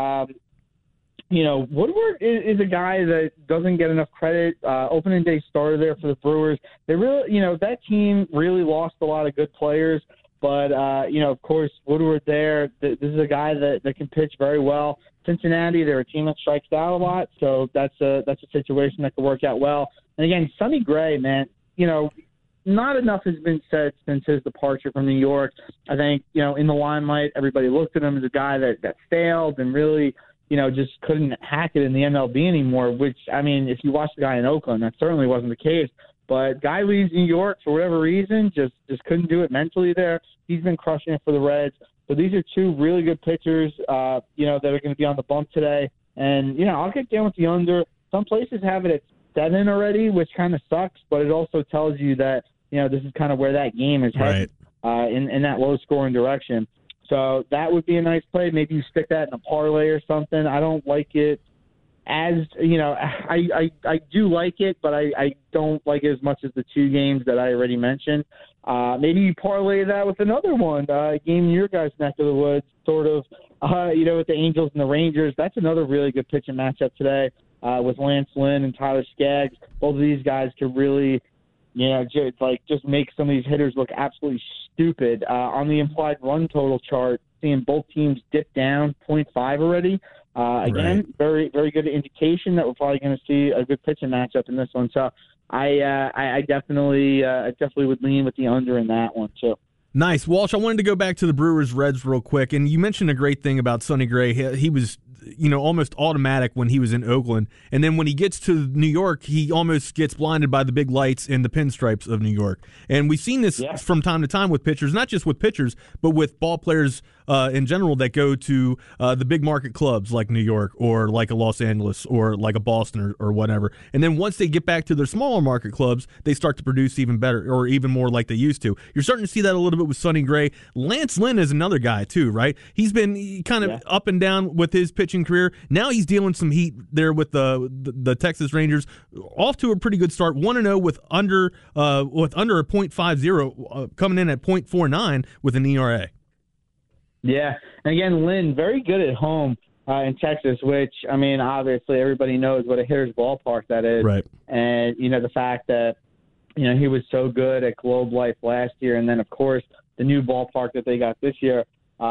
Woodward is a guy that doesn't get enough credit. Opening day starter there for the Brewers. They really, that team really lost a lot of good players. But, of course, Woodward there, this is a guy that can pitch very well. Cincinnati, they're a team that strikes out a lot, so that's a situation that could work out well. And, again, Sonny Gray, man, not enough has been said since his departure from New York. I think, in the limelight, everybody looked at him as a guy that failed and really, just couldn't hack it in the MLB anymore, which, I mean, if you watch the guy in Oakland, that certainly wasn't the case. But guy leaves New York for whatever reason, just couldn't do it mentally there. He's been crushing it for the Reds. So these are two really good pitchers, that are going to be on the bump today. And, I'll get down with the under. Some places have it at 7 already, which kind of sucks, but it also tells you that, this is kind of where that game is headed, in that low-scoring direction. So that would be a nice play. Maybe you stick that in a parlay or something. I don't like it as, I do like it, but I don't like it as much as the two games that I already mentioned. Maybe you parlay that with another one, game in your guys' neck of the woods, sort of, with the Angels and the Rangers. That's another really good pitching matchup today with Lance Lynn and Tyler Skaggs. Both of these guys could really, just make some of these hitters look absolutely stupid. On the implied run total chart, seeing both teams dip down 0.5 already. Again, very, very good indication that we're probably going to see a good pitching matchup in this one. So I definitely would lean with the under in that one too. Nice. Walsh, I wanted to go back to the Brewers-Reds real quick, and you mentioned a great thing about Sonny Gray. He was, almost automatic when he was in Oakland, and then when he gets to New York, he almost gets blinded by the big lights and the pinstripes of New York. And we've seen this from time to time with pitchers, not just with pitchers, but with ball players in general that go to the big market clubs like New York or like a Los Angeles or like a Boston or whatever. And then once they get back to their smaller market clubs, they start to produce even better or even more like they used to. You're starting to see that a little bit with Sonny Gray. Lance Lynn is another guy too, right? He's been kind of up and down with his pitching career. Now he's dealing some heat there with the Texas Rangers. Off to a pretty good start, 1-0 with under a .50, coming in at .49 with an ERA. Yeah, and again, Lynn, very good at home in Texas, which, I mean, obviously everybody knows what a hitter's ballpark that is. Right. And, the fact that, he was so good at Globe Life last year, and then, of course, the new ballpark that they got this year.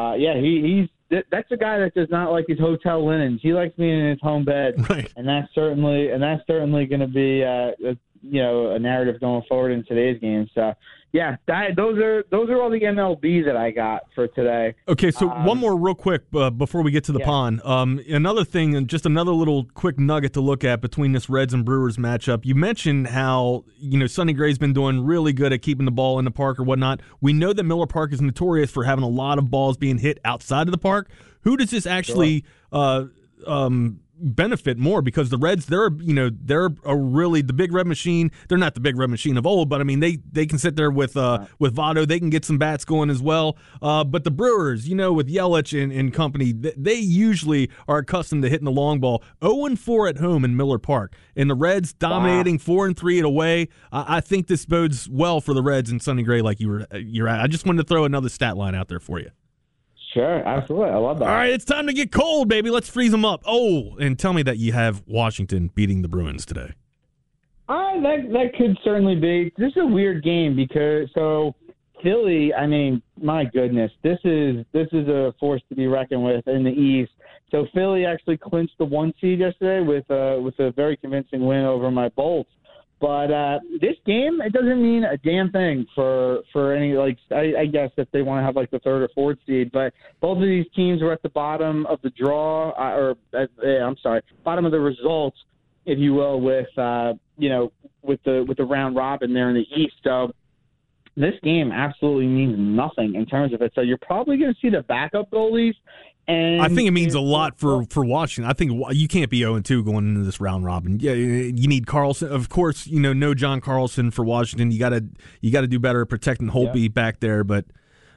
That's a guy that does not like his hotel linens. He likes being in his home bed. Right. And that's certainly going to be, a narrative going forward in today's game. So, yeah, those are all the MLB that I got for today. Okay, so one more real quick before we get to the pond. Another thing, and just another little quick nugget to look at between this Reds and Brewers matchup. You mentioned how, Sonny Gray's been doing really good at keeping the ball in the park or whatnot. We know that Miller Park is notorious for having a lot of balls being hit outside of the park. Who does this actually benefit more? Because the Reds, they're a really the big red machine. They're not the big red machine of old, but I mean they can sit there with Votto. They can get some bats going as well. But the Brewers, with Yelich and company, they usually are accustomed to hitting the long ball. 0-4 at home in Miller Park, and the Reds dominating 4-3 at away. I think this bodes well for the Reds and Sonny Gray, like you're at. I just wanted to throw another stat line out there for you. Sure, absolutely. I love that. All right, it's time to get cold, baby. Let's freeze them up. Oh, and tell me that you have Washington beating the Bruins today. That could certainly be. This is a weird game because Philly, I mean, my goodness, this is a force to be reckoned with in the East. So Philly actually clinched the 1 seed yesterday with a very convincing win over my Bolts. But this game, it doesn't mean a damn thing for any, I guess if they want to have the third or fourth seed. But both of these teams are at the bottom of the draw, bottom of the results, if you will, with the round robin there in the East. So this game absolutely means nothing in terms of it. So you're probably going to see the backup goalies. And I think it means a lot for Washington. I think you can't be 0-2 going into this round robin. Yeah, you need Carlson, of course. No John Carlson for Washington. You got to do better protecting Holtby back there. But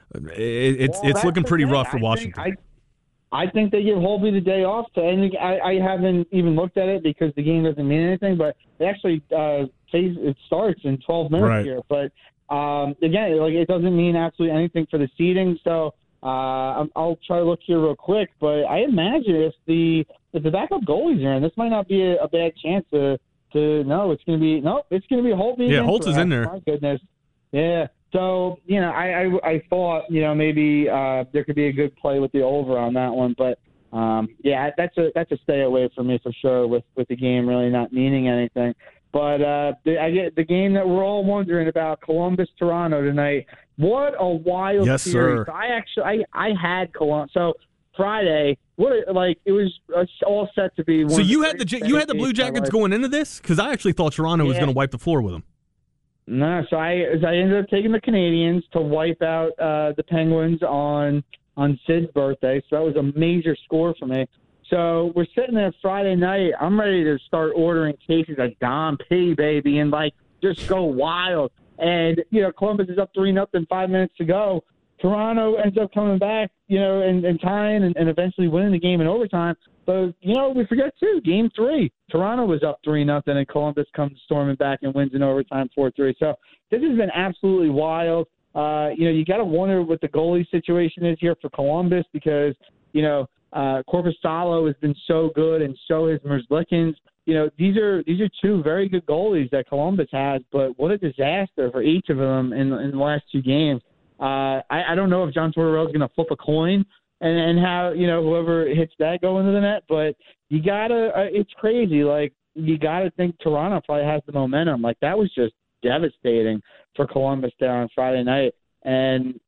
it's looking pretty rough for Washington. I think they give Holtby the day off. I haven't even looked at it because the game doesn't mean anything. But it actually it starts in 12 minutes here. But again, it doesn't mean absolutely anything for the seeding. So. I'll try to look here real quick, but I imagine if the backup goalies are in, this might not be a bad chance to it's going to be Holtby. Yeah, Holt is in there. My goodness. Yeah. So, I thought, maybe there could be a good play with the over on that one. But, that's a stay away for me for sure with the game really not meaning anything. But I get the game that we're all wondering about, Columbus-Toronto tonight. What a wild series. Sir. I had Columbus. So Friday, it was all set to be one. So you had the Blue Jackets going into this? Because I actually thought Toronto was going to wipe the floor with them. No, so I ended up taking the Canadians to wipe out the Penguins on Sid's birthday. So that was a major score for me. So we're sitting there Friday night. I'm ready to start ordering cases of Dom P, baby, and just go wild. And Columbus is up 3-0, 5 minutes to go. Toronto ends up coming back, and tying and eventually winning the game in overtime. But we forget too, Game 3, Toronto was up 3-0, and Columbus comes storming back and wins in overtime 4-3. So this has been absolutely wild. You got to wonder what the goalie situation is here for Columbus because Korpisalo has been so good, and so has Merzlikins. These are two very good goalies that Columbus has, but what a disaster for each of them in the last two games. I don't know if John Tortorella is going to flip a coin and have whoever hits that go into the net, but you gotta. It's crazy. You gotta think Toronto probably has the momentum. That was just devastating for Columbus there on Friday night, and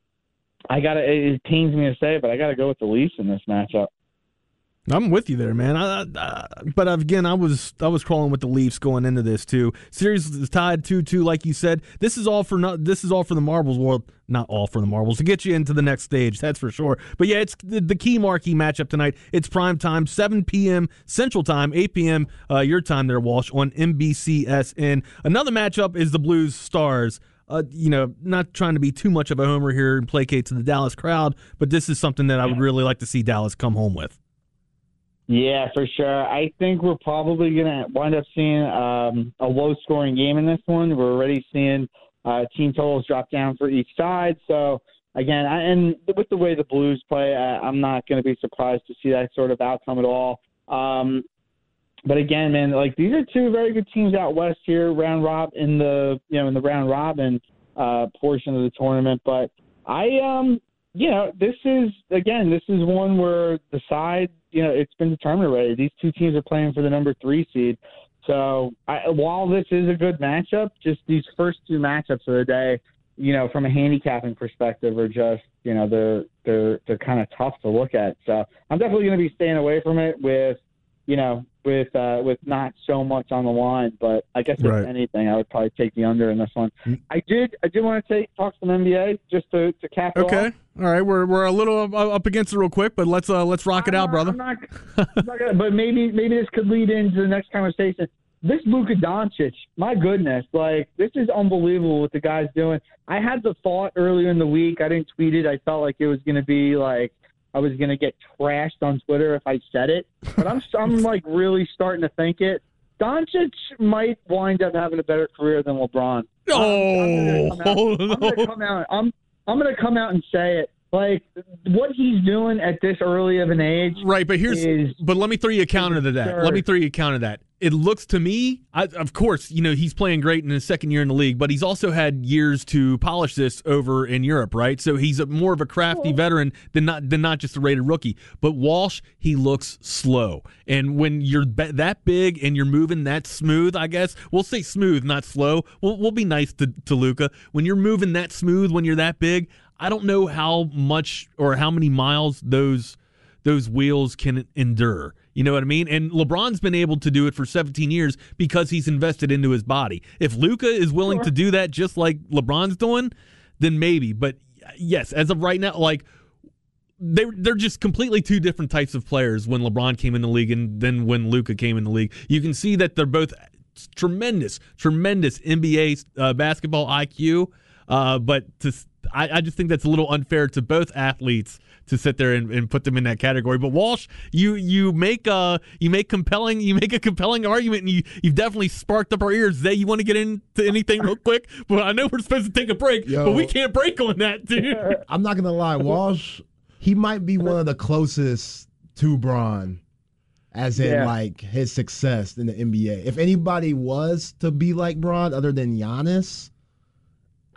it pains me to say it, but I got to go with the Leafs in this matchup. I'm with you there, man. But again, I was crawling with the Leafs going into this too. Series is tied 2-2, like you said. This is all for the marbles. Well, not all for the marbles to get you into the next stage, that's for sure. But yeah, it's the key marquee matchup tonight. It's prime time, 7 p.m. Central Time, 8 p.m. Your time there, Walsh, on NBCSN. Another matchup is the Blues Stars. Not trying to be too much of a homer here and placate to the Dallas crowd, but this is something that I would really like to see Dallas come home with. Yeah, for sure. I think we're probably going to wind up seeing a low-scoring game in this one. We're already seeing team totals drop down for each side. So, again, and with the way the Blues play, I'm not going to be surprised to see that sort of outcome at all. But again, man, these are two very good teams out west here, round robin in the round robin portion of the tournament. But this is one where the side, it's been determined already. These two teams are playing for the number 3 seed. So while this is a good matchup, just these first two matchups of the day, from a handicapping perspective are just, they're kind of tough to look at. So I'm definitely going to be staying away from it with not so much on the line, but I guess if anything, I would probably take the under in this one. I did want to talk some NBA just to cap it off. Okay, all right, we're a little up against it real quick, but let's rock it out, brother. I'm not gonna, but maybe this could lead into the next conversation. This Luka Doncic, my goodness, this is unbelievable what the guy's doing. I had the thought earlier in the week. I didn't tweet it. I felt like it was going to be I was going to get trashed on Twitter if I said it, but I'm really starting to think it. Doncic might wind up having a better career than LeBron. I'm going to come out and say it. What he's doing at this early of an age. Right, but but let me throw you a counter to that. It looks to me, of course, he's playing great in his second year in the league, but he's also had years to polish this over in Europe, right? So he's more of a crafty veteran than not just a rated rookie. But Walsh, he looks slow. And when you're that big and you're moving that smooth, I guess, we'll say smooth, not slow. We'll be nice to Luka. When you're moving that smooth, when you're that big, I don't know how much or how many miles those wheels can endure. You know what I mean? And LeBron's been able to do it for 17 years because he's invested into his body. If Luka is willing to do that just like LeBron's doing, then maybe. But yes, as of right now, they're just completely two different types of players when LeBron came in the league and then when Luka came in the league. You can see that they're both tremendous NBA basketball IQ. But I just think that's a little unfair to both athletes to sit there and put them in that category. But Walsh, you make a compelling argument, and you've definitely sparked up our ears. Zay, you want to get into anything real quick? Well, I know we're supposed to take a break, but we can't break on that, dude. I'm not gonna lie, Walsh, he might be one of the closest to Bron, as in his success in the NBA. If anybody was to be like Bron, other than Giannis,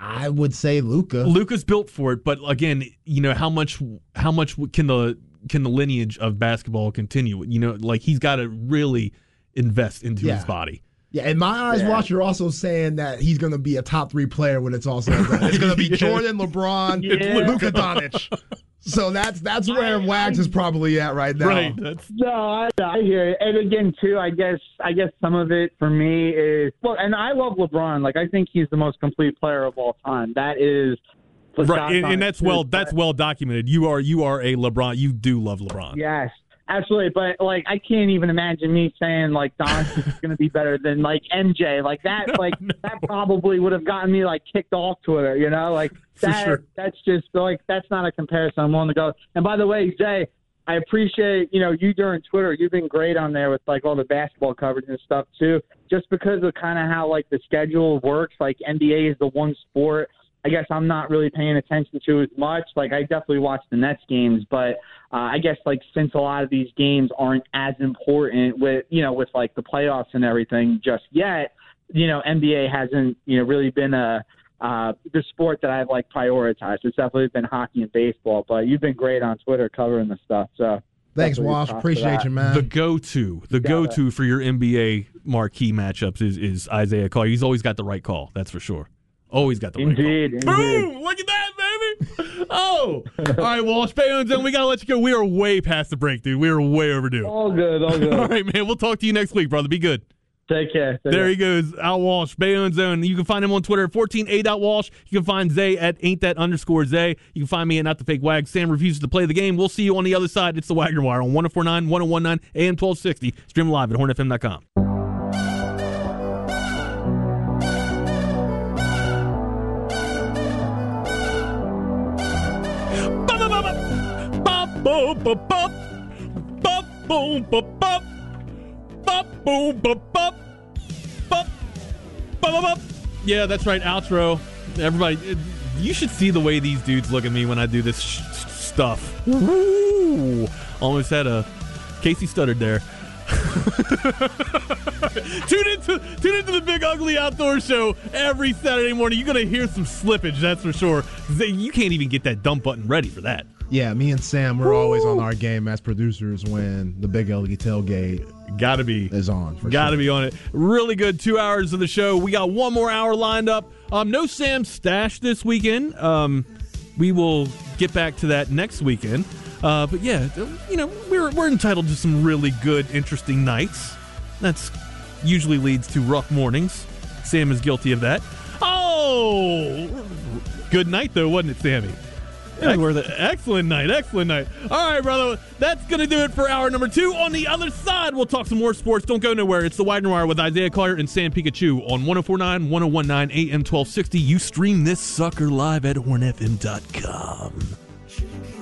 I would say Luka. Luka's built for it, but again, how much can the lineage of basketball continue? Like he's got to really invest into his body. Yeah, in my eyes, Watch, you're also saying that he's going to be a top 3 player when it's all said and done. It's going to be Jordan, LeBron, Luka Doncic. So that's where Wags is probably at right now. Right. I hear it. And again, too, I guess some of it for me is and I love LeBron. Like I think he's the most complete player of all time. That is right, and that's well documented. You are a LeBron. You do love LeBron. Yes. Absolutely, but like I can't even imagine me saying like Doncic is going to be better than like MJ. Like that, that probably would have gotten me like kicked off Twitter. Like that. Sure. That's just like that's not a comparison I'm willing to go. And by the way, Zay, I appreciate you during Twitter. You've been great on there with like all the basketball coverage and stuff too. Just because of kind of how like the schedule works. Like NBA is the one sport I guess I'm not really paying attention to as much. Like, I definitely watch the Nets games, but I guess, like, since a lot of these games aren't as important with, with, like, the playoffs and everything just yet, NBA hasn't, really been the sport that I've, like, prioritized. It's definitely been hockey and baseball, but you've been great on Twitter covering the stuff, so. Thanks, Walsh. Appreciate you, man. The go-to for your NBA marquee matchups is Isaiah Collier. He's always got the right call, that's for sure. Always got the right call. Indeed. Boom! Look at that, baby! Oh! All right, Walsh, Bayon's, and we got to let you go. We are way past the break, dude. We are way overdue. All good. All right, man. We'll talk to you next week, brother. Be good. Take care. There he goes, Al Walsh, Bayon's Zone. You can find him on Twitter at 14a.walsh. You can find Zay at ain'tthat_Zay. You can find me at Not the Fake Wag. Sam refuses to play the game. We'll see you on the other side. It's the Wagner Wire on 104.9, 101.9, AM 1260. Stream live at hornfm.com. Yeah, that's right, outro. Everybody, you should see the way these dudes look at me when I do this stuff. Woo! Almost had a Casey stuttered there. Tune into the Big Ugly Outdoor Show every Saturday morning. You're going to hear some slippage, that's for sure. You can't even get that dump button ready for that. Yeah, me and Sam, we're always on our game as producers when the Big Ugly Tailgate is on. Gotta be on it. Really good 2 hours of the show. We got one more hour lined up. No Sam Stash this weekend. We will get back to that next weekend. But yeah, we're entitled to some really good, interesting nights. That's usually leads to rough mornings. Sam is guilty of that. Oh, good night though, wasn't it, Sammy? Excellent night. All right, brother. That's going to do it for hour number 2. On the other side, we'll talk some more sports. Don't go nowhere. It's the Wagner Wire with Isaiah Collier and Sam Pikachu on 104.9, 101.9, AM 1260. You stream this sucker live at hornfm.com.